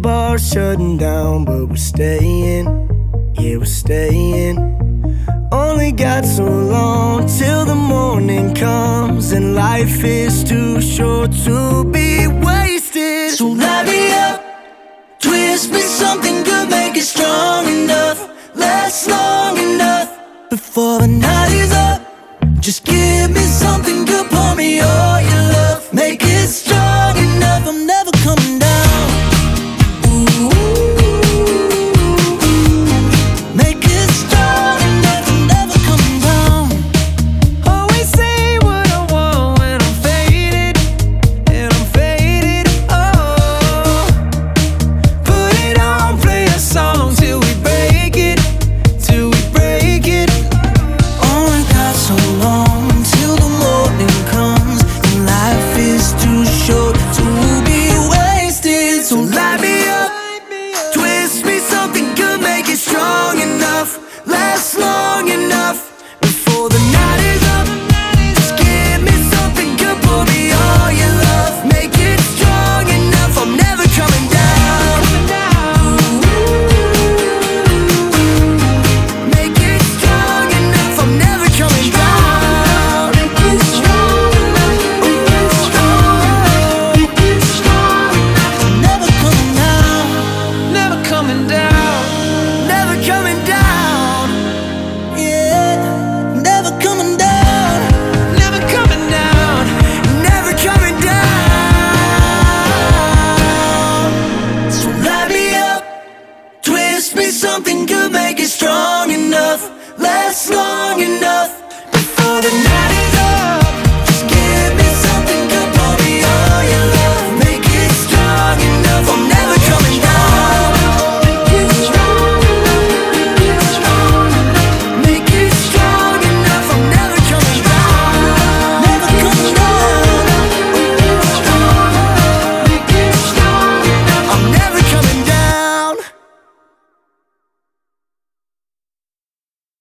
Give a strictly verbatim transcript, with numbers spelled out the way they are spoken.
bar shutting down, but we're staying, yeah, we're staying. Only got so long till the morning comes, and life is too short to be wasted. So light me up, twist me something good, make it strong enough, last long enough before the night is up. Just give me something good, pour me all your love, make it strong enough, I'm never coming down. Ooh, make it strong enough, I'm never coming down. Always say what I want when I'm faded, and I'm faded, oh. Put it on, play a song till we break it, till we break it. Only got so long till the morning comes, and life is too short to be wasted. So light me up, twist me something good, make it strong enough, last long enough before the night is up. Just give me something good, pour me all your love, make it strong enough, I'm never coming down. Make it strong enough, I'm never coming down. Make it strong enough, make it strong, make it strong enough, I'm never coming down. Never coming down, never coming down, yeah, never coming down, never coming down, never coming down. So light me up, twist me something good, make it strong enough, last long enough before the night